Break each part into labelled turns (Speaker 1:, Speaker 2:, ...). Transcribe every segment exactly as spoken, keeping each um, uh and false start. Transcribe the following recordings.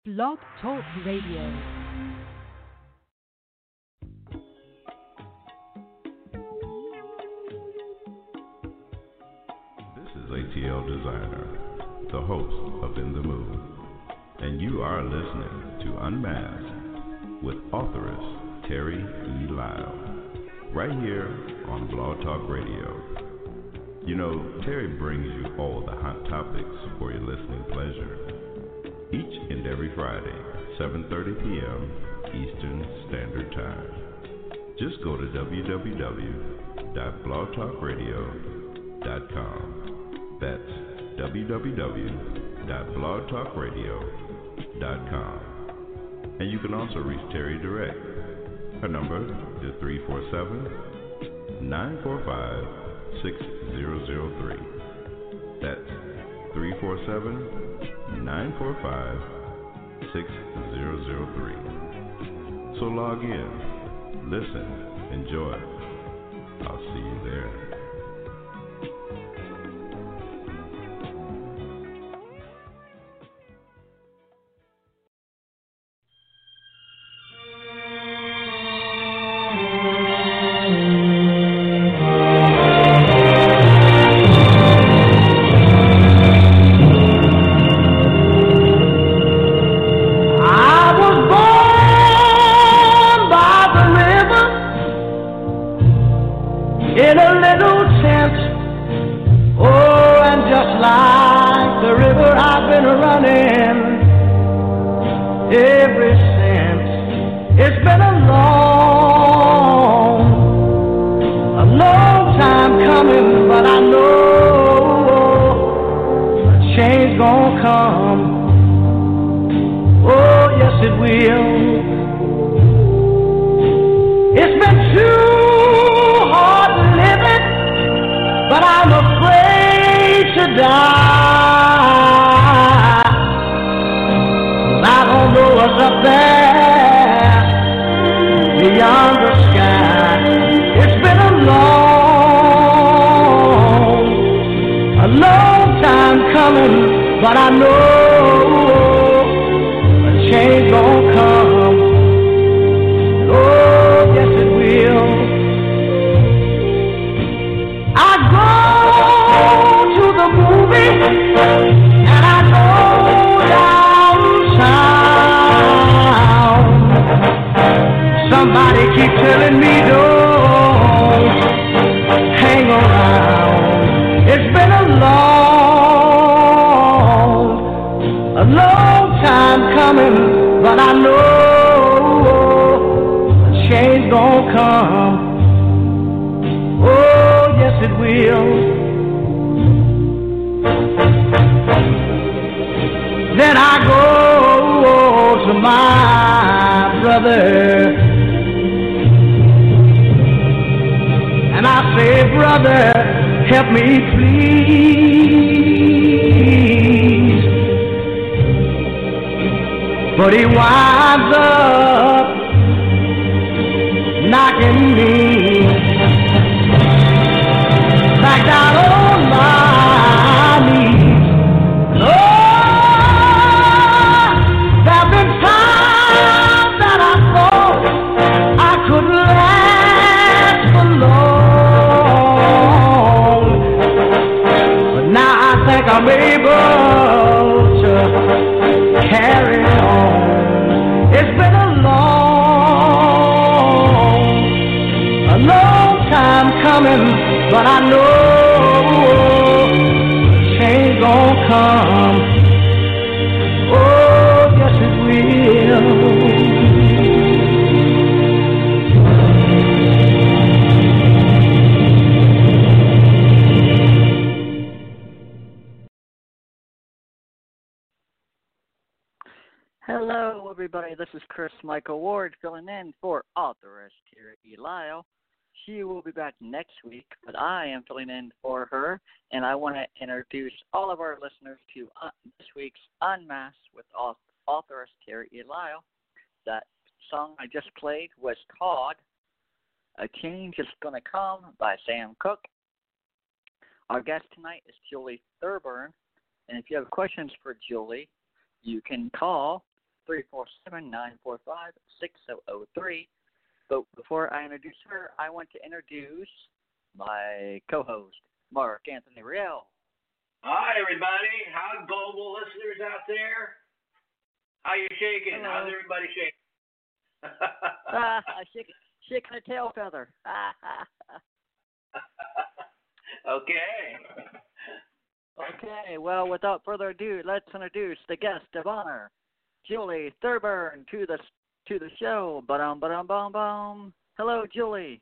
Speaker 1: Blog Talk Radio.
Speaker 2: This is A T L Designer, the host of In the Mood, and you are listening to Unmasked with authoress Terry E. Lyle, right here on Blog Talk Radio. You know, Terry brings you all the hot topics for your listening pleasure, each and every Friday, seven thirty p.m. Eastern Standard Time. Just go to w w w dot blog talk radio dot com. That's w w w dot blog talk radio dot com. And you can also reach Terry direct. Her number is three four seven, nine four five, six zero zero three. That's three four seven, nine four five, six zero zero three. So log in, listen, enjoy. I'll see you there.
Speaker 3: Hello, everybody. This is Chris Michael Ward filling in for authoress Terry E. Lyle. She will be back next week, but I am filling in for her, and I want to introduce all of our listeners to uh, this week's Unmasked with authoress Terry E. Lyle. That song I just played was called A Change Is Gonna Come by Sam Cooke. Our guest tonight is Julie Thurburn, and if you have questions for Julie, you can call three four seven, nine four five, six zero zero three. But before I introduce her, I want to introduce my co-host, Mark Anthony Riel.
Speaker 4: Hi, everybody. How global listeners out there? How you shaking?
Speaker 3: Hello.
Speaker 4: How's everybody shaking?
Speaker 3: ah, shaking, shaking a tail feather.
Speaker 4: Okay.
Speaker 3: Okay, well, without further ado, let's introduce the guest of honor, Julie Thurburn, to the to the show. Ba-dum, ba-dum, bum, bum. Hello, Julie.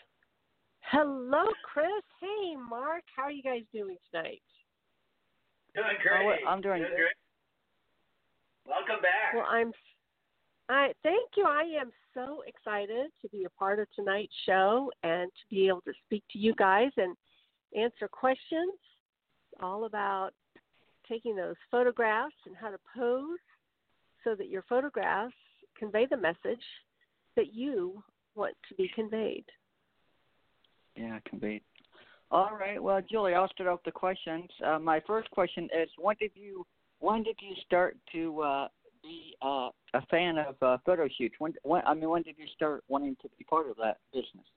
Speaker 5: Hello, Chris. Hey, Mark. How are you guys doing tonight?
Speaker 4: Doing great.
Speaker 3: Oh, I'm doing,
Speaker 4: doing
Speaker 3: good.
Speaker 4: great. Welcome back.
Speaker 5: Well, I'm. I thank you. I am so excited to be a part of tonight's show and to be able to speak to you guys and answer questions all about taking those photographs and how to pose so that your photographs convey the message that you want to be conveyed.
Speaker 3: Yeah, conveyed. All right. Well, Julie, I'll start off the questions. Uh, my first question is: When did you when did you start to uh, be uh, a fan of uh, photo shoots? When, when I mean, when did you start wanting to be part of that business?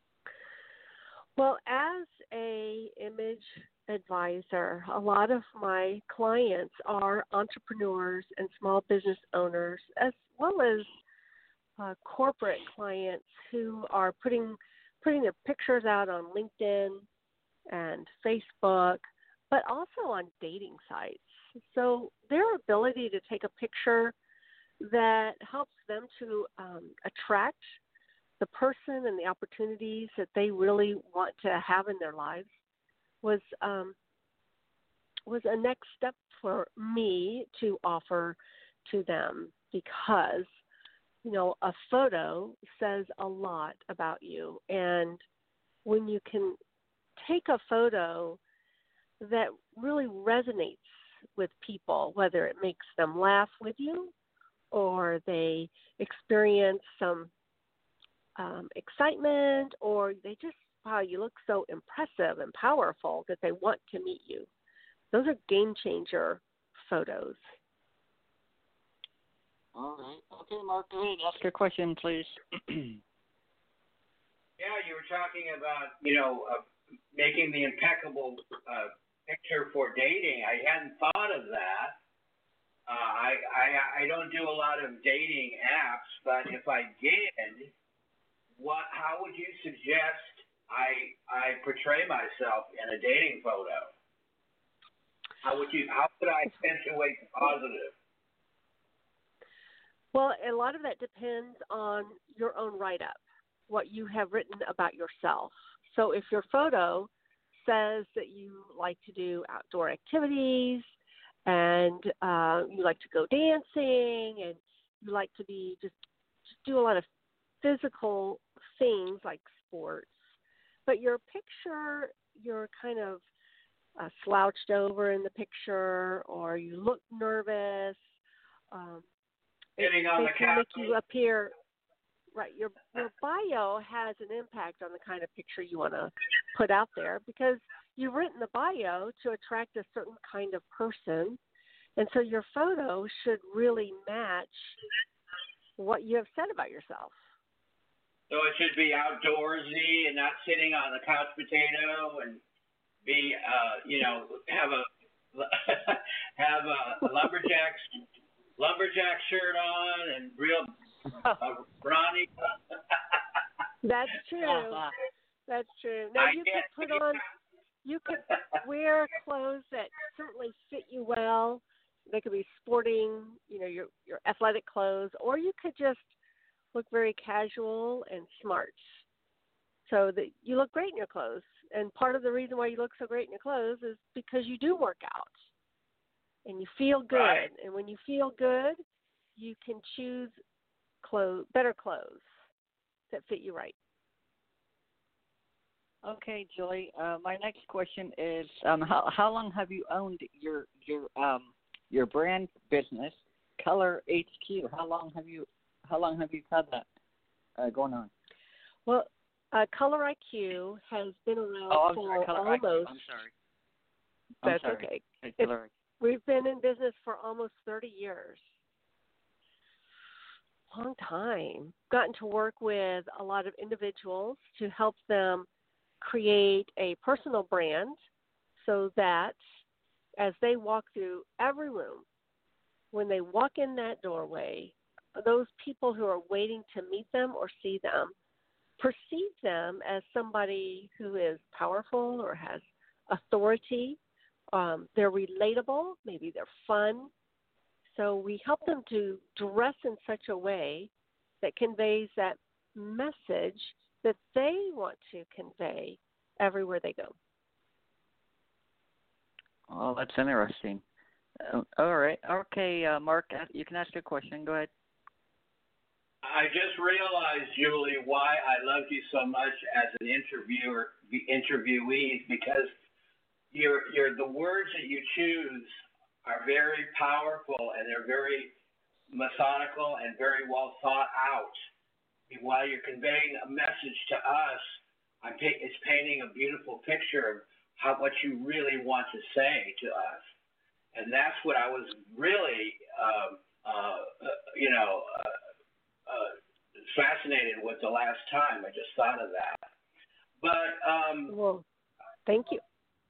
Speaker 5: Well, as a image advisor, a lot of my clients are entrepreneurs and small business owners, as well as uh, corporate clients who are putting putting their pictures out on LinkedIn and Facebook, but also on dating sites. So their ability to take a picture that helps them to um, attract the person and the opportunities that they really want to have in their lives was um, was a next step for me to offer to them, because you know, a photo says a lot about you. And when you can take a photo that really resonates with people, whether it makes them laugh with you or they experience some um, excitement, or they just, wow, you look so impressive and powerful that they want to meet you. Those are game changer photos.
Speaker 3: All right. Okay, Mark, go ahead. Ask your question, please.
Speaker 4: Yeah, you were talking about, you know, uh, making the impeccable uh, picture for dating. I hadn't thought of that. Uh, I, I I don't do a lot of dating apps, but if I did, what? How would you suggest I I portray myself in a dating photo? How would you? How could I accentuate the positive?
Speaker 5: Well, a lot of that depends on your own write-up, what you have written about yourself. So if your photo says that you like to do outdoor activities and uh, you like to go dancing and you like to be just, just do a lot of physical things like sports, but your picture, you're kind of uh, slouched over in the picture, or you look nervous, um,
Speaker 4: Sitting on
Speaker 5: it
Speaker 4: the
Speaker 5: can
Speaker 4: couch.
Speaker 5: make you appear right. Your your bio has an impact on the kind of picture you want to put out there, because you've written the bio to attract a certain kind of person, and so your photo should really match what you have said about yourself.
Speaker 4: So it should be outdoorsy and not sitting on the couch potato, and be, uh, you know, have a have a, a lumberjack lumberjack shirt on and real uh, brawny.
Speaker 5: That's true. That's true. Now you could put on, you could wear clothes that certainly fit you well. They could be sporting, you know, your your athletic clothes, or you could just look very casual and smart, so that you look great in your clothes. And part of the reason why you look so great in your clothes is because you do work out and you feel good.
Speaker 4: Right.
Speaker 5: And when you feel good, you can choose clothes, better clothes that fit you right.
Speaker 3: Okay, Julie. Uh, my next question is: um, how how long have you owned your your um your brand business, Color H Q? How long have you how long have you had that uh, going on?
Speaker 5: Well, uh, Color I Q has been around
Speaker 3: Oh, I'm
Speaker 5: for
Speaker 3: sorry, Color
Speaker 5: almost.
Speaker 3: I Q. I'm sorry. I'm
Speaker 5: That's
Speaker 3: sorry.
Speaker 5: okay.
Speaker 3: Okay,
Speaker 5: It's,
Speaker 3: Color.
Speaker 5: we've been in business for almost thirty years. long time. Gotten to work with a lot of individuals to help them create a personal brand so that as they walk through every room, when they walk in that doorway, those people who are waiting to meet them or see them perceive them as somebody who is powerful or has authority. Um, they're relatable, maybe they're fun. So we help them to dress in such a way that conveys that message that they want to convey everywhere they go.
Speaker 3: Well, that's interesting. Uh, all right. Okay, uh, Mark, you can ask your question. Go ahead.
Speaker 4: I just realized, Julie, why I love you so much as an interviewer, interviewee, because you're, you're the words that you choose are very powerful and they're very methodical and very well thought out. While you're conveying a message to us, I'm pa- it's painting a beautiful picture of how what you really want to say to us, and that's what I was really, um, uh, uh, you know, uh, uh, fascinated with the last time. I just thought of that. But um,
Speaker 5: well, thank you.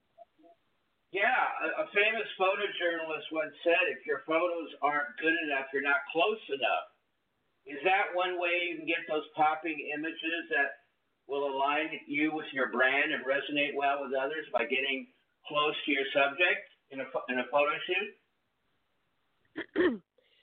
Speaker 4: Yeah, a, a famous photojournalist once said, if your photos aren't good enough, you're not close enough. Is that one way you can get those popping images that will align you with your brand and resonate well with others by getting close to your subject in a, in a photo shoot?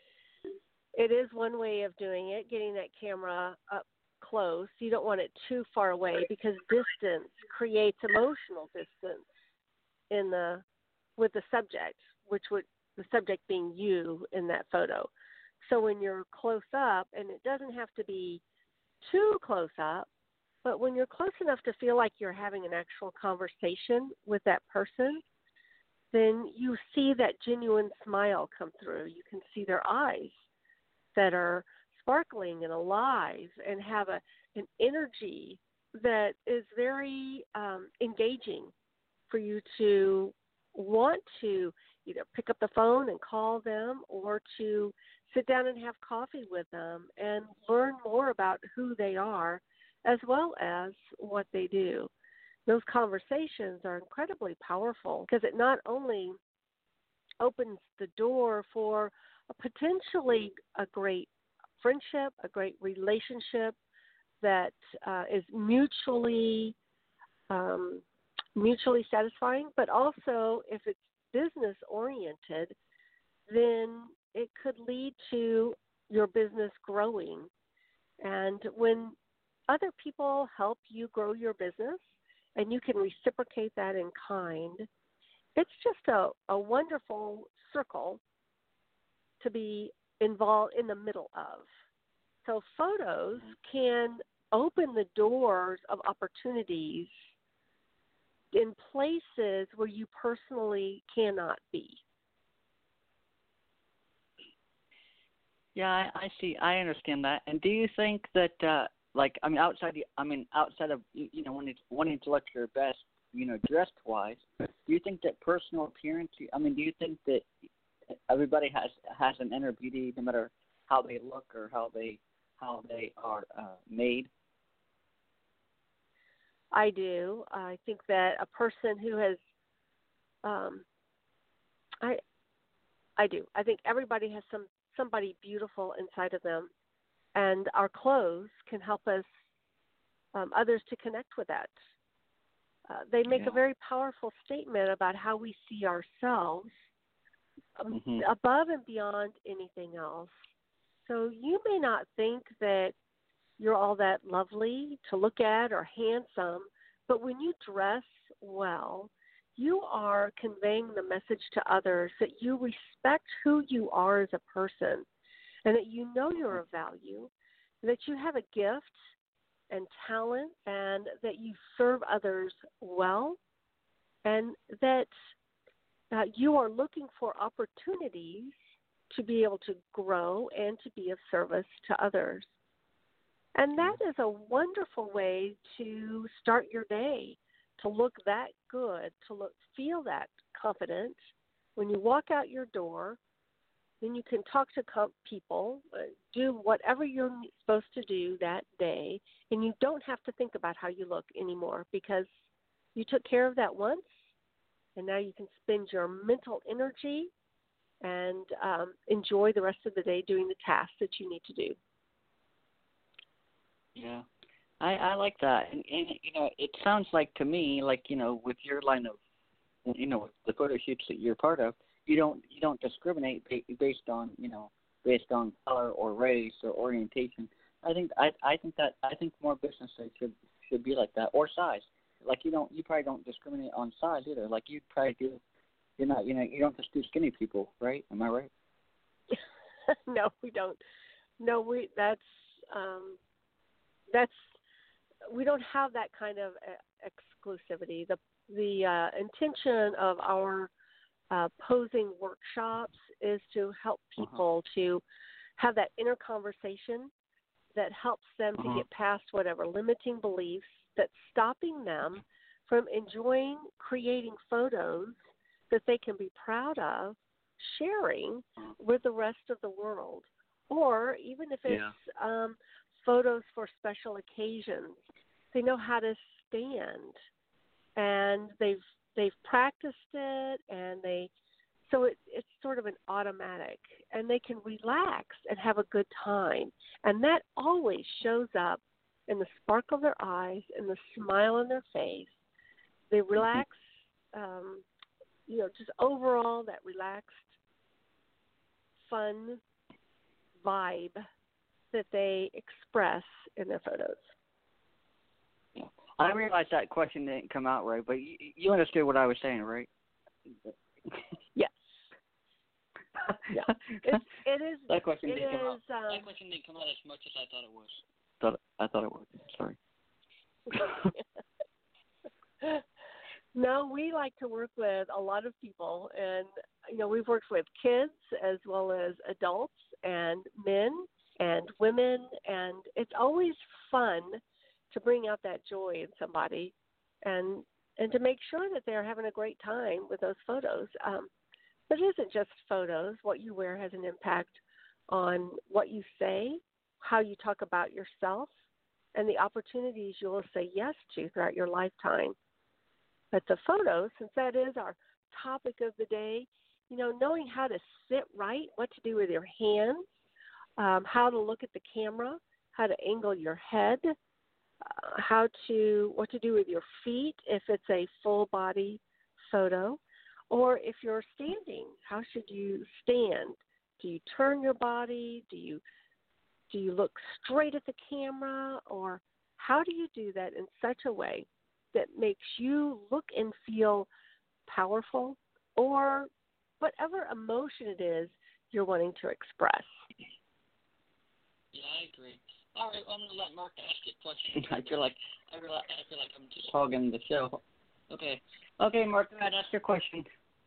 Speaker 5: It is one way of doing it, getting that camera up close. You don't want it too far away because distance creates emotional distance in the with the subject, which would the subject being you in that photo. So when you're close up, and it doesn't have to be too close up, but when you're close enough to feel like you're having an actual conversation with that person, then you see that genuine smile come through. You can see their eyes that are sparkling and alive and have a an energy that is very um, engaging for you to want to either pick up the phone and call them or to sit down and have coffee with them and learn more about who they are as well as what they do. Those conversations are incredibly powerful because it not only opens the door for a potentially a great friendship, a great relationship that uh, is mutually um, mutually satisfying, but also if it's business oriented, then it could lead to your business growing. And when other people help you grow your business and you can reciprocate that in kind, it's just a, a wonderful circle to be involved in the middle of. So photos can open the doors of opportunities in places where you personally cannot be.
Speaker 3: Yeah, I, I see. I understand that. And do you think that, uh, like, I mean, outside, the, I mean, outside of you, you know, wanting to, wanting to look your best, you know, dressed wise, do you think that personal appearance? I mean, do you think that everybody has has an inner beauty, no matter how they look or how they how they are uh, made?
Speaker 5: I do. I think that a person who has, um, I, I do. I think everybody has some somebody beautiful inside of them, and our clothes can help us um, others to connect with that. Uh, they make
Speaker 3: yeah.
Speaker 5: a very powerful statement about how we see ourselves um,
Speaker 3: mm-hmm.
Speaker 5: above and beyond anything else. So you may not think that you're all that lovely to look at or handsome, but when you dress well, you are conveying the message to others that you respect who you are as a person and that you know you're of value, that you have a gift and talent and that you serve others well, and that uh, you are looking for opportunities to be able to grow and to be of service to others. And that is a wonderful way to start your day, to look that good, to look, feel that confident when you walk out your door then you can talk to com- people, uh, do whatever you're supposed to do that day, and you don't have to think about how you look anymore because you took care of that once, and now you can spend your mental energy and um, enjoy the rest of the day doing the tasks that you need to do.
Speaker 3: Yeah, I, I like that. And, and, you know, it sounds like to me, like, you know, with your line of, you know, the photo shoots that you're part of, you don't you don't discriminate based on, you know, based on color or race or orientation. I think I I think that I think more businesses should should be like that, or size. Like you don't you probably don't discriminate on size either. Like you probably do. You're not you know you don't just do skinny people, right? Am I right?
Speaker 5: No, we don't. No, we that's um, that's we don't have that kind of exclusivity. The the uh, intention of our uh, posing workshops is to help people uh-huh. to have that inner conversation that helps them uh-huh. to get past whatever limiting beliefs that's stopping them from enjoying creating photos that they can be proud of, sharing with the rest of the world. Or even if it's yeah. um, photos for special occasions, they know how to stand, and they've they've practiced it, and they so it, it's sort of an automatic, and they can relax and have a good time, and that always shows up in the sparkle of their eyes and the smile on their face. They relax, um, you know, just overall that relaxed, fun vibe that they express in their photos.
Speaker 3: Yeah. I realized that question didn't come out right, but you, you understood what I was saying, right?
Speaker 5: Yes. Yeah. It's, it is.
Speaker 3: That question
Speaker 5: it
Speaker 3: didn't come
Speaker 5: is,
Speaker 3: out.
Speaker 5: Um,
Speaker 3: that question didn't come out as much as I thought it was. Thought I thought it was. Sorry.
Speaker 5: No, we like to work with a lot of people, and you know we've worked with kids as well as adults and men and women, and it's always fun to bring out that joy in somebody, and and to make sure that they're having a great time with those photos. Um, but it isn't just photos. What you wear has an impact on what you say, how you talk about yourself, and the opportunities you will say yes to throughout your lifetime. But the photos, since that is our topic of the day, you know, knowing how to sit right, what to do with your hands, um, how to look at the camera, how to angle your head, uh, how to what to do with your feet if it's a full body photo, or if you're standing, how should you stand? Do you turn your body? Do you do you look straight at the camera, or how do you do that in such a way that makes you look and feel powerful, or whatever emotion it is you're wanting to express?
Speaker 3: Yeah, I agree. All right, well, I'm gonna let Mark ask you a question. I feel like I feel like I feel like I'm just hogging the show. Okay, okay, Mark, go ahead, ask your question.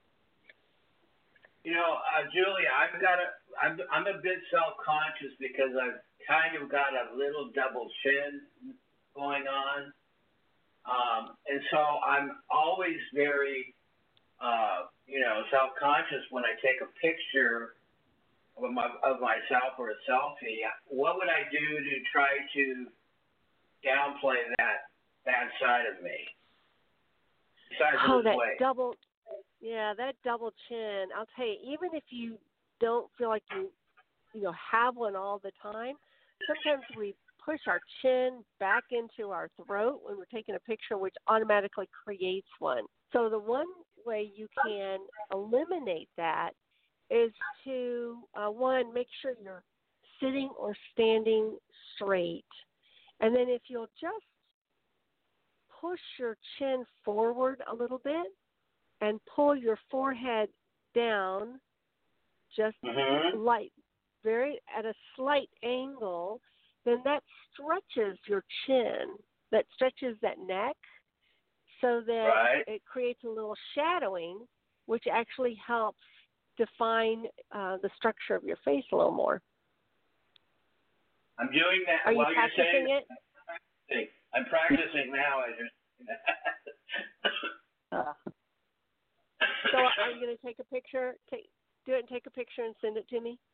Speaker 4: You know, uh, Julie, I've got a, I'm, I'm a bit self-conscious because I've kind of got a little double chin going on. Um, and so I'm always very, uh, you know, self-conscious when I take a picture of, my, of myself or a selfie. What would I do to try to downplay that bad side of me? Besides
Speaker 5: oh,
Speaker 4: lose
Speaker 5: that
Speaker 4: weight.
Speaker 5: double, yeah, that double chin. I'll tell you, even if you don't feel like you, you know, have one all the time, sometimes we push our chin back into our throat when we're taking a picture, which automatically creates one. So the one way you can eliminate that is to, uh, one, make sure you're sitting or standing straight. And then if you'll just push your chin forward a little bit and pull your forehead down just
Speaker 4: mm-hmm.
Speaker 5: light, very at a slight angle, then that stretches your chin, that stretches that neck, so that
Speaker 4: right.
Speaker 5: it creates a little shadowing, which actually helps define uh, the structure of your face a little more.
Speaker 4: I'm doing that
Speaker 5: Are
Speaker 4: while
Speaker 5: you
Speaker 4: you're
Speaker 5: practicing
Speaker 4: saying
Speaker 5: it?
Speaker 4: I'm practicing now as you're saying that.
Speaker 5: uh, so are you going to take a picture? Take, do it and take a picture and send it to me?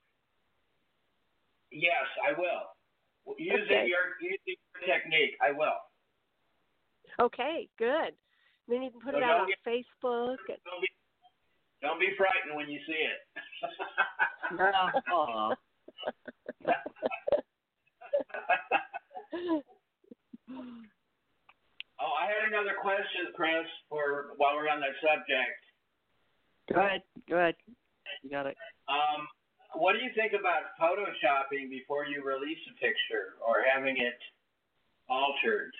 Speaker 4: Yes, I will. Using
Speaker 5: Okay.
Speaker 4: your using your technique, I will.
Speaker 5: Okay, good. Then you can put
Speaker 4: So
Speaker 5: it out
Speaker 4: don't
Speaker 5: on
Speaker 4: get-
Speaker 5: Facebook. And...
Speaker 4: Don't be don't be frightened when you see it.
Speaker 3: Aw.
Speaker 4: Oh, I had another question, Chris, for while we're on that subject.
Speaker 3: Go ahead. Go ahead. You got it.
Speaker 4: Um, what do you think about photoshopping before you release a picture or having it altered?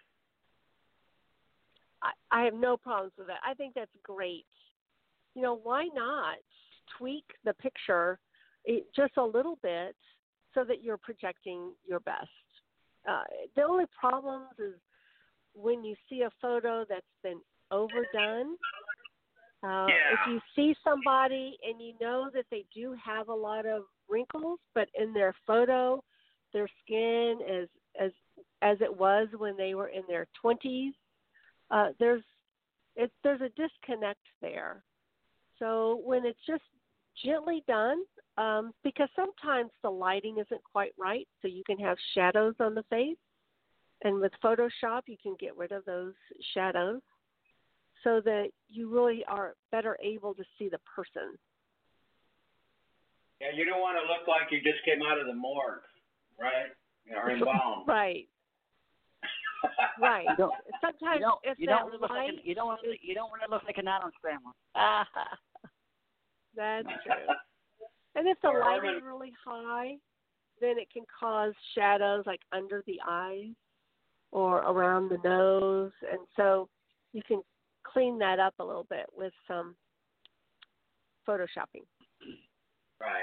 Speaker 5: I, I have no problems with that. I think that's great. You know, why not tweak the picture it, just a little bit so that you're projecting your best? Uh, the only problems is when you see a photo that's been overdone. Uh,
Speaker 4: Yeah.
Speaker 5: If you see somebody and you know that they do have a lot of wrinkles, but in their photo, their skin is as as it was when they were in their twenties, uh, there's it, there's a disconnect there. So when it's just gently done, um, because sometimes the lighting isn't quite right, so you can have shadows on the face. And with Photoshop, you can get rid of those shadows so that you really are better able to see the person.
Speaker 4: Yeah, you don't want to look like you just came out of the morgue, right? Or embalmed.
Speaker 5: Right, right.
Speaker 3: You don't,
Speaker 5: Sometimes
Speaker 3: you don't,
Speaker 5: if
Speaker 3: you
Speaker 5: that
Speaker 3: don't want to look
Speaker 5: light,
Speaker 3: like an, you don't want to, you don't want to look like an Adam Scrambler.
Speaker 5: that's true. And if the
Speaker 4: Or
Speaker 5: light
Speaker 4: urban-
Speaker 5: is really high, then it can cause shadows like under the eyes or around the nose. And so you can clean that up a little bit with some photoshopping.
Speaker 4: Right.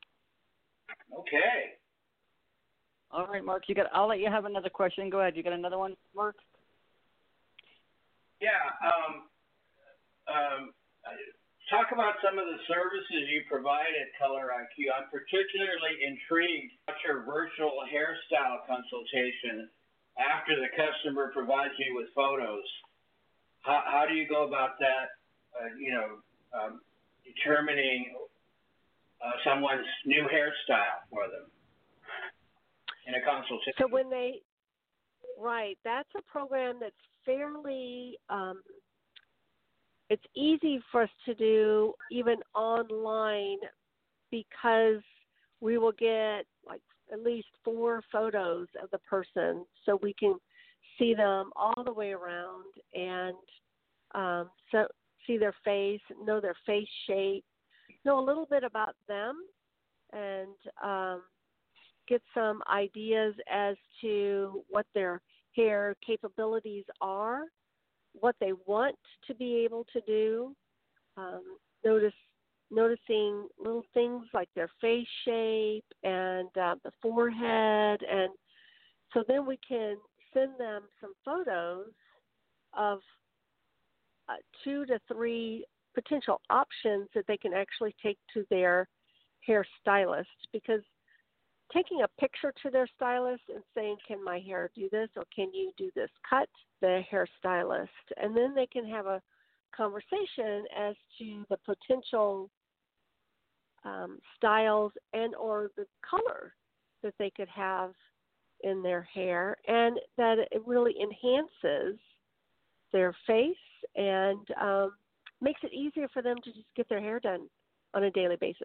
Speaker 4: Okay.
Speaker 3: All right, Mark. You got. I'll let you have another question. Go ahead. You got another one, Mark?
Speaker 4: Yeah. Um, um, talk about some of the services you provide at Color I Q. I'm particularly intrigued about your virtual hairstyle consultation after the customer provides you with photos. How, how do you go about that, uh, you know, um, determining uh, someone's new hairstyle for them in a consultation?
Speaker 5: So when they, right, that's a program that's fairly, um, it's easy for us to do even online because we will get like at least four photos of the person so we can see them all the way around and um, so see their face, know their face shape, know a little bit about them, and um, get some ideas as to what their hair capabilities are, what they want to be able to do. Um, notice noticing little things like their face shape and uh, the forehead, and so then we can send them some photos of uh, two to three potential options that they can actually take to their hairstylist, because taking a picture to their stylist and saying, can my hair do this, or can you do this cut, the hairstylist, and then they can have a conversation as to the potential um, styles and or the color that they could have in their hair, and that it really enhances their face and um, makes it easier for them to just get their hair done on a daily basis.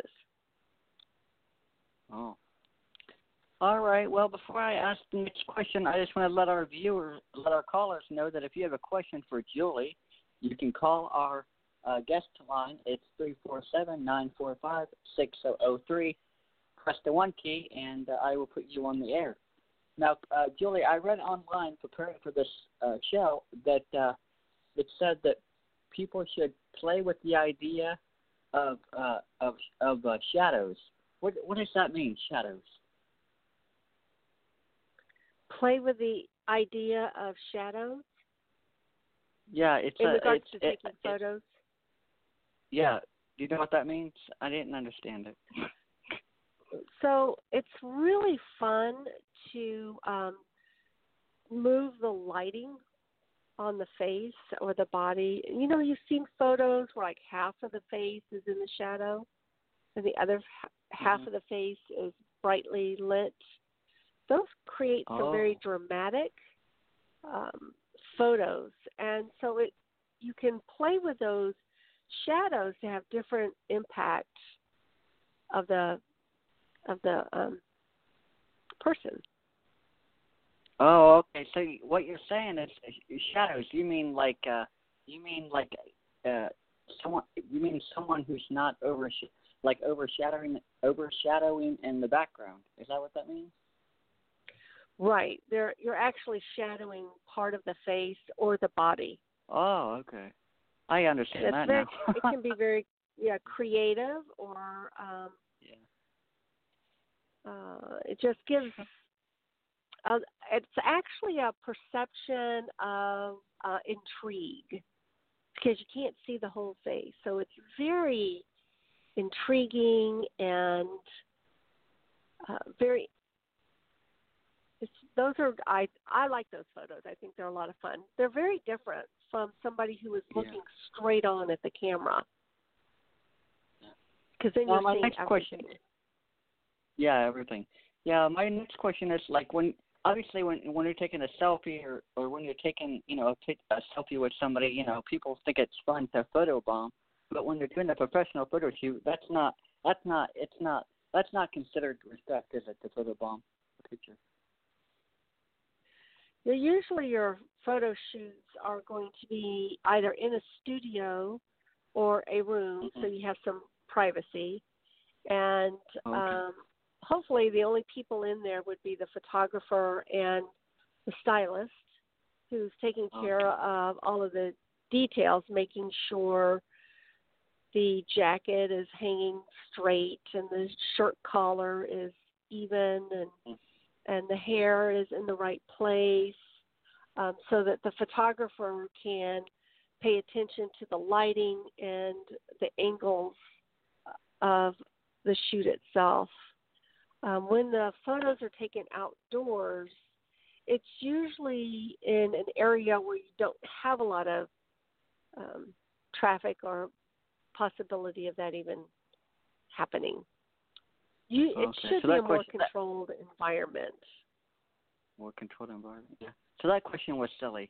Speaker 3: Oh. All right. Well, before I ask the next question, I just want to let our viewers, let our callers know that if you have a question for Julie, you can call our uh, guest line. It's three four seven, nine four five, six zero zero three. Press the one key, and uh, I will put you on the air. Now, uh, Julie, I read online preparing for this uh, show that uh, it said that people should play with the idea of uh, of of uh, shadows. What what does that mean, shadows?
Speaker 5: Play with the idea of shadows
Speaker 3: Yeah, it's
Speaker 5: in
Speaker 3: a,
Speaker 5: regards
Speaker 3: it's,
Speaker 5: to
Speaker 3: it,
Speaker 5: taking
Speaker 3: it,
Speaker 5: photos.
Speaker 3: Yeah. Do you know what that means? I didn't understand it.
Speaker 5: So it's really fun to um, move the lighting on the face or the body. You know, you've seen photos where like half of the face is in the shadow and the other h- half
Speaker 3: Mhm.
Speaker 5: of the face is brightly lit. Those create some
Speaker 3: Oh.
Speaker 5: very dramatic um, photos, and so it you can play with those shadows to have different impact of the of the um, person.
Speaker 3: Oh, okay. So y- what you're saying is uh, shadows. You mean like uh, you mean like uh, someone? You mean someone who's not over like overshadowing overshadowing in the background? Is that what that means?
Speaker 5: Right. They're, you're actually shadowing part of the face or the body.
Speaker 3: Oh, okay. I understand
Speaker 5: It's
Speaker 3: that
Speaker 5: very,
Speaker 3: now.
Speaker 5: it can be very yeah creative, or um,
Speaker 3: yeah.
Speaker 5: uh, it just gives. Uh, it's actually a perception of uh, intrigue because you can't see the whole face, so it's very intriguing and uh, very. It's, those are I I like those photos. I think they're a lot of fun. They're very different from somebody who is looking
Speaker 3: Yeah.
Speaker 5: straight on at the camera, because then
Speaker 3: Now,
Speaker 5: you're
Speaker 3: my
Speaker 5: seeing
Speaker 3: next
Speaker 5: everything.
Speaker 3: question. Yeah, everything. Yeah, my next question is like when obviously when when you're taking a selfie or or when you're taking you know a, pic, a selfie with somebody, you know people think it's fun to photobomb, but when you're doing a professional photo shoot, that's not that's not it's not that's not considered respect, is it? To photobomb a picture.
Speaker 5: Yeah, usually your photo shoots are going to be either in a studio or a room,
Speaker 3: Mm-hmm.
Speaker 5: so you have some privacy, and
Speaker 3: Okay.
Speaker 5: um, hopefully the only people in there would be the photographer and the stylist who's taking care
Speaker 3: Okay.
Speaker 5: of all of the details, making sure the jacket is hanging straight and the shirt collar is even and and the hair is in the right place, um, so that the photographer can pay attention to the lighting and the angles of the shoot itself. Um, when the photos are taken outdoors, it's usually in an area where you don't have a lot of um, traffic or possibility of that even happening. You, it
Speaker 3: Okay,
Speaker 5: should
Speaker 3: so
Speaker 5: be
Speaker 3: that
Speaker 5: a more
Speaker 3: question- that-
Speaker 5: controlled environment.
Speaker 3: More controlled environment. Yeah. So that question was silly.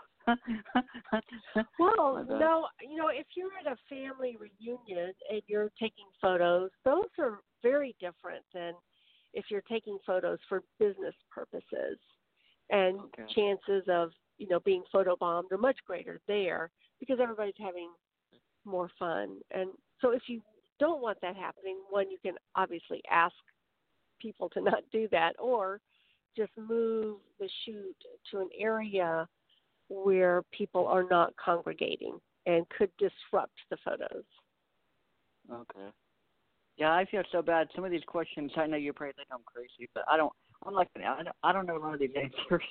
Speaker 5: Well,
Speaker 3: My bad.
Speaker 5: no, you know, if you're at a family reunion and you're taking photos, those are very different than if you're taking photos for business purposes. And
Speaker 3: Okay.
Speaker 5: chances of, you know, being photobombed are much greater there because everybody's having more fun. And so if you don't want that happening, one, you can obviously ask people to not do that, or just move the shoot to an area where people are not congregating and could disrupt the photos.
Speaker 3: Okay. Yeah, I feel so bad. Some of these questions, I know you probably think I'm crazy, but I don't. I'm like, I don't, I don't know a lot of these answers.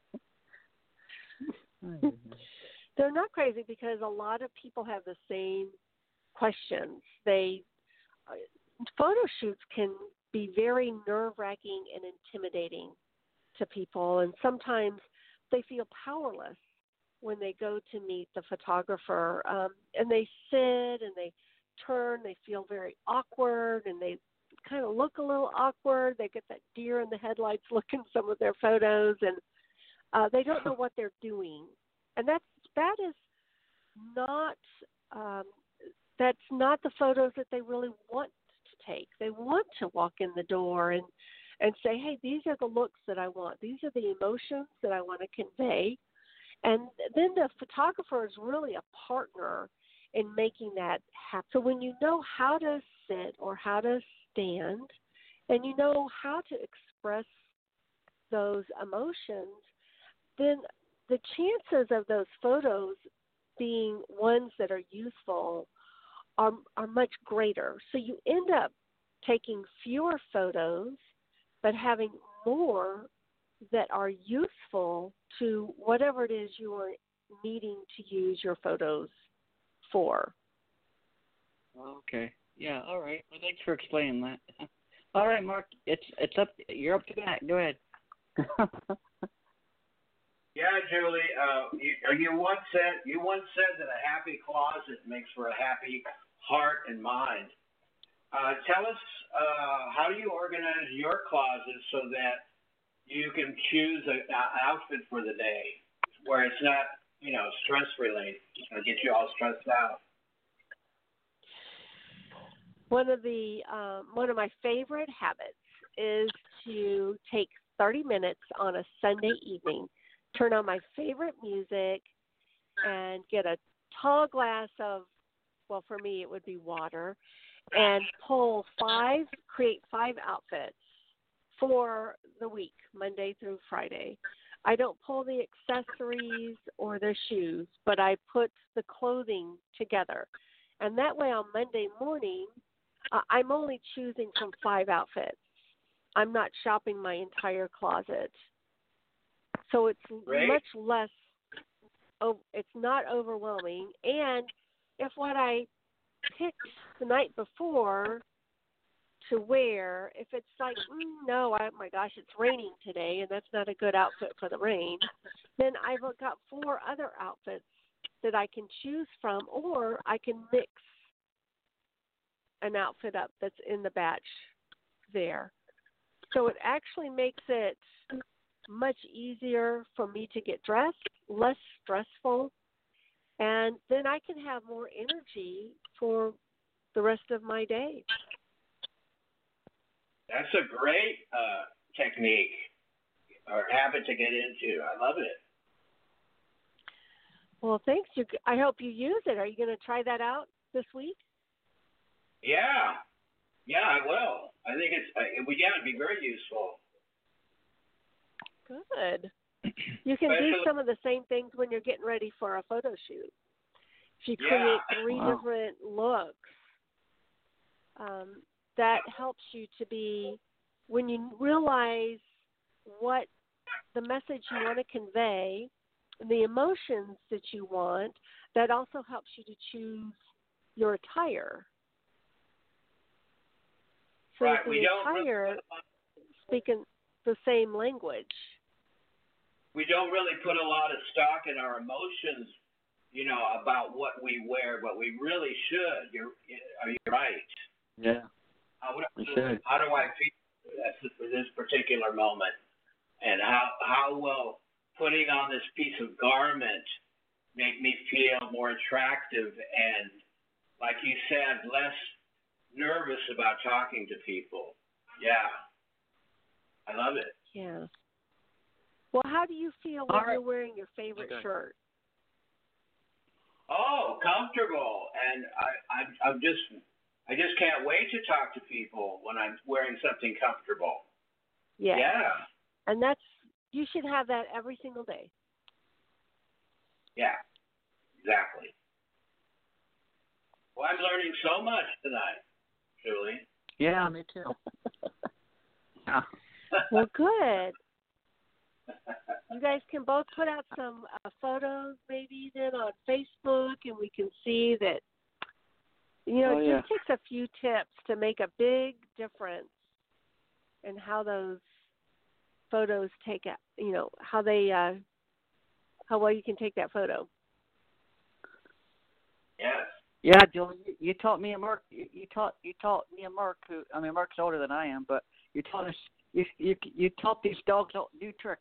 Speaker 5: They're not crazy because a lot of people have the same questions. They uh, photo shoots can be very nerve-wracking and intimidating to people, and sometimes they feel powerless when they go to meet the photographer, um, and they sit and they turn, they feel very awkward, and they kind of look a little awkward. They get that deer in the headlights look in some of their photos, and uh, they don't know what they're doing. And that's that is not um, that's not the photos that they really want to take. They want to walk in the door and and say, hey, these are the looks that I want. These are the emotions that I want to convey. And then the photographer is really a partner in making that happen. So when you know how to sit or how to stand, and you know how to express those emotions, then the chances of those photos being ones that are useful are are much greater. So you end up taking fewer photos, but having more that are useful to whatever it is you are needing to use your photos for.
Speaker 3: Okay. Yeah. All right. Well, thanks for explaining that. All right, Mark. It's it's up. You're up to bat. Go ahead.
Speaker 4: Yeah, Julie. Uh, you, you once said you once said that a happy closet makes for a happy heart and mind. uh, tell us uh, how do you organize your closet so that you can choose an outfit for the day where it's not, you know, stress related, you know, get you all stressed out.
Speaker 5: One of the um, one of my favorite habits is to take thirty minutes on a Sunday evening, turn on my favorite music, and get a tall glass of, well, for me it would be water, and pull five, create five outfits for the week, Monday through Friday. I don't pull the accessories or the shoes, but I put the clothing together. And that way on Monday morning, uh, I'm only choosing from five outfits. I'm not shopping my entire closet. So it's
Speaker 4: Great.
Speaker 5: much less, oh, it's not overwhelming. And if what I picked the night before to wear, if it's like, mm, no, I, oh my gosh, it's raining today, and that's not a good outfit for the rain, then I've got four other outfits that I can choose from, or I can mix an outfit up that's in the batch there. So it actually makes it much easier for me to get dressed, less stressful, and then I can have more energy for the rest of my day.
Speaker 4: That's a great uh, technique or habit to get into. I love it.
Speaker 5: Well, thanks. You, I hope you use it. Are you going to try that out this week?
Speaker 4: Yeah. Yeah, I will. I think it's, uh, it would, yeah, it'd be very useful.
Speaker 5: Good. You can
Speaker 4: Especially,
Speaker 5: do some of the same things when you're getting ready for a photo shoot. If you
Speaker 4: Yeah.
Speaker 5: create three
Speaker 3: Wow.
Speaker 5: different looks, um, that helps you to be, when you realize what the message you want to convey, the emotions that you want, that also helps you to choose your attire. So
Speaker 4: right,
Speaker 5: that
Speaker 4: we
Speaker 5: the
Speaker 4: don't really
Speaker 5: attire
Speaker 4: put,
Speaker 5: speaking the same language.
Speaker 4: we don't really put a lot of stock in our emotions, you know, about what we wear, but we really should. You're, are you right?
Speaker 3: Yeah.
Speaker 4: How, would,
Speaker 3: We should.
Speaker 4: how do I feel for this particular moment? And how how will putting on this piece of garment make me feel more attractive and, like you said, less nervous about talking to people? Yeah. I love it.
Speaker 5: Yeah. Well, how do you feel when
Speaker 3: All right.
Speaker 5: you're wearing your favorite
Speaker 3: Okay.
Speaker 5: shirt?
Speaker 4: Oh, comfortable. And I, I, I'm just, I just can't wait to talk to people when I'm wearing something comfortable.
Speaker 5: Yeah.
Speaker 4: Yeah.
Speaker 5: And that's, you should have that every single day.
Speaker 4: Yeah. Exactly. Well, I'm learning so much tonight, Julie.
Speaker 3: Yeah, me too. Yeah.
Speaker 5: Well, good. You guys can both put out some uh, photos maybe then on Facebook, and we can see that, you know,
Speaker 3: Oh,
Speaker 5: it
Speaker 3: yeah.
Speaker 5: just takes a few tips to make a big difference in how those photos take, a, you know, how they, uh, how well you can take that photo.
Speaker 4: Yes.
Speaker 3: Yeah, Julie, you, you taught me and Mark. You, you taught you taught me and Mark. Who I mean, Mark's older than I am, but you taught us. You you, you taught these dogs new tricks.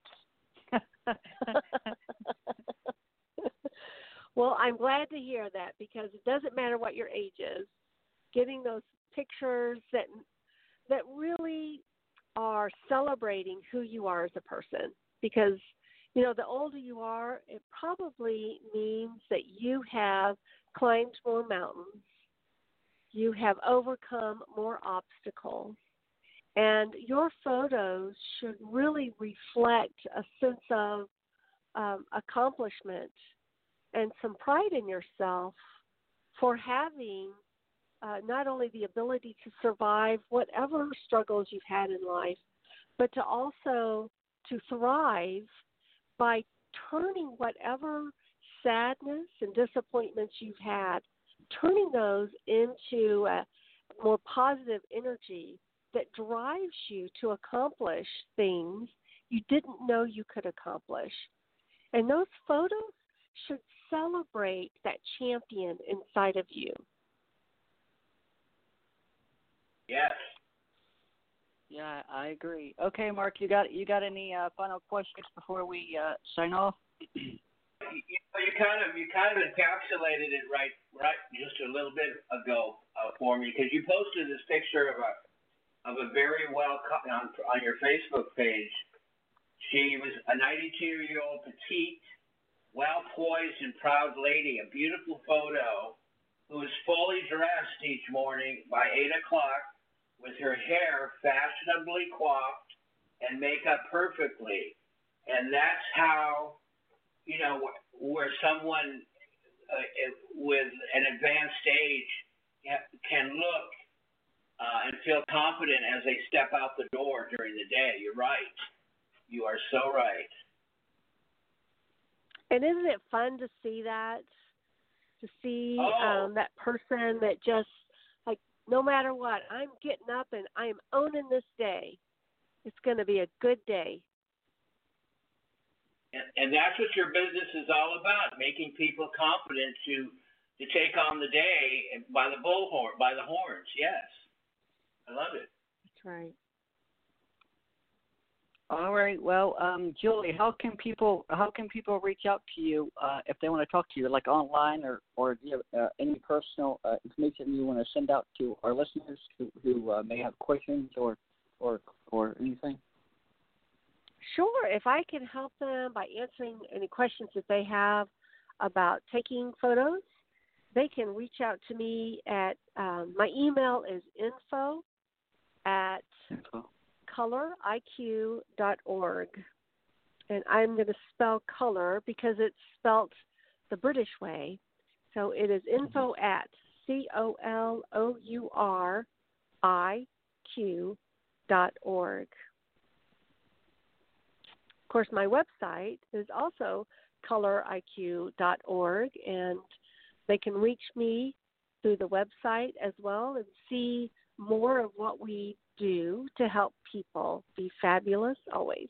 Speaker 5: Well, I'm glad to hear that, because it doesn't matter what your age is. Getting those pictures that that really are celebrating who you are as a person, because, you know, the older you are, it probably means that you have climbed more mountains, you have overcome more obstacles, and your photos should really reflect a sense of um, accomplishment and some pride in yourself for having uh, not only the ability to survive whatever struggles you've had in life, but to also to thrive by turning whatever sadness and disappointments you've had, turning those into a more positive energy that drives you to accomplish things you didn't know you could accomplish. And those photos should celebrate that champion inside of you.
Speaker 4: Yes.
Speaker 3: Yeah, I agree. Okay, Mark, you got you got any uh, final questions before we uh, sign off?
Speaker 4: You, you kind of you kind of encapsulated it right right just a little bit ago uh, for me, because you posted this picture of a of a very well on on your Facebook page. She was a ninety-two year old petite, well poised and proud lady, a beautiful photo, who is fully dressed each morning by eight o'clock with her hair fashionably coiffed and makeup perfectly. And that's how, you know, where someone uh, with an advanced age can look uh, and feel confident as they step out the door during the day. You're right. You are so right.
Speaker 5: And isn't it fun to see that? To see
Speaker 4: oh.
Speaker 5: um, that person that just, like, no matter what, I'm getting up and I'm owning this day. It's going to be a good day.
Speaker 4: And, and that's what your business is all about, making people confident to to take on the day by the bullhorn, by the horns. Yes. I love it.
Speaker 5: That's right.
Speaker 3: All right. Well, um, Julie, how can people how can people reach out to you uh, if they want to talk to you, like online, or or do you have uh, any personal uh, information you want to send out to our listeners who, who uh, may have questions or or or anything?
Speaker 5: Sure. If I can help them by answering any questions that they have about taking photos, they can reach out to me at um, my email is info at
Speaker 3: Info.
Speaker 5: color I Q dot org. And I'm going to spell color because it's spelt the British way. So it is info at C O L O U R I Q dot org. Of course, my website is also color I Q dot org, and they can reach me through the website as well and see more of what we do to help people be fabulous always.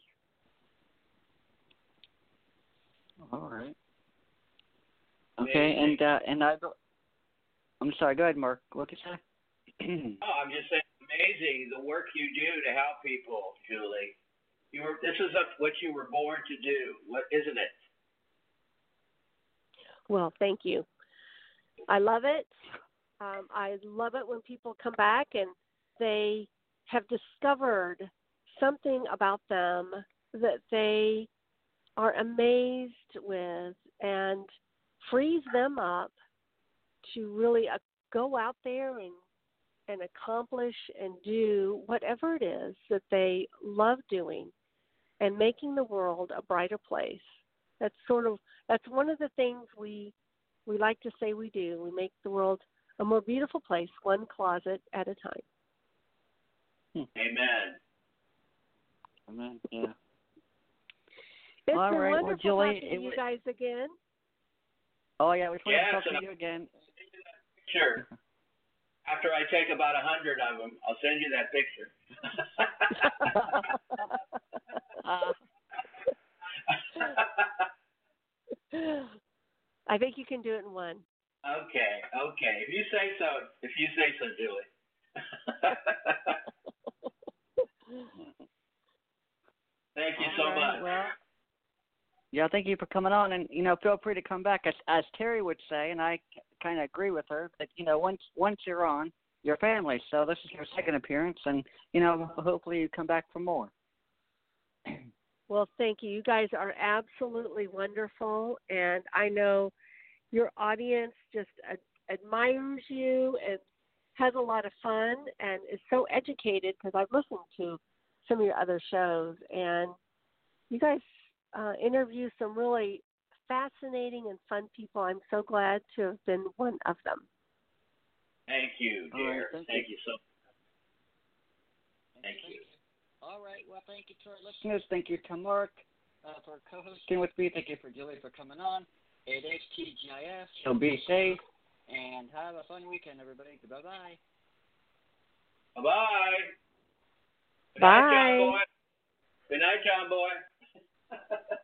Speaker 3: All right. Okay, and uh, and I, I'm sorry. Go ahead, Mark. What did you say?
Speaker 4: Oh, I'm just saying, amazing the work you do to help people, Julie. You were this is a, what you were born to do, what isn't it?
Speaker 5: Well, thank you. I love it. Um, I love it when people come back and they have discovered something about them that they are amazed with and frees them up to really uh, go out there and and accomplish and do whatever it is that they love doing and making the world a brighter place. That's sort of that's one of the things we we like to say we do. We make the world a more beautiful place, one closet at a time.
Speaker 4: Amen.
Speaker 3: Amen. Yeah.
Speaker 5: It's
Speaker 3: All
Speaker 5: been
Speaker 3: right.
Speaker 5: wonderful
Speaker 3: Well, Julie,
Speaker 5: talking to you guys again.
Speaker 3: Oh yeah, we just want
Speaker 4: Yes,
Speaker 3: to talk
Speaker 4: and
Speaker 3: to you again.
Speaker 4: Sure. After I take about a hundred of them, I'll send you that picture.
Speaker 5: uh, I think you can do it in one.
Speaker 4: Okay, okay. If you say so, if you say so, Julie. Thank you so
Speaker 3: All right,
Speaker 4: much.
Speaker 3: Well, yeah, thank you for coming on, and you know, feel free to come back. As, as Terry would say, and I kind of agree with her, that you know, once once you're on, you're family. So this is your second appearance, and you know, hopefully you come back for more.
Speaker 5: Well, thank you. You guys are absolutely wonderful, and I know your audience just ad- admires you and has a lot of fun and is so educated because I've listened to some of your other shows, and you guys uh, interview some really fascinating and fun people. I'm so glad to have been one of them.
Speaker 4: Thank you, dear.
Speaker 3: Right, thank,
Speaker 4: thank
Speaker 3: you.
Speaker 4: you so much. Thank you.
Speaker 3: All right. Well, thank you to our listeners. Thank you to Mark uh, for co-hosting with me. Thank you for Julie for coming on. eight H T G I F. So be safe and have a fun weekend, everybody. Bye-bye.
Speaker 4: Bye-bye. Good
Speaker 5: Bye.
Speaker 4: night, John Boy. Good night, John Boy.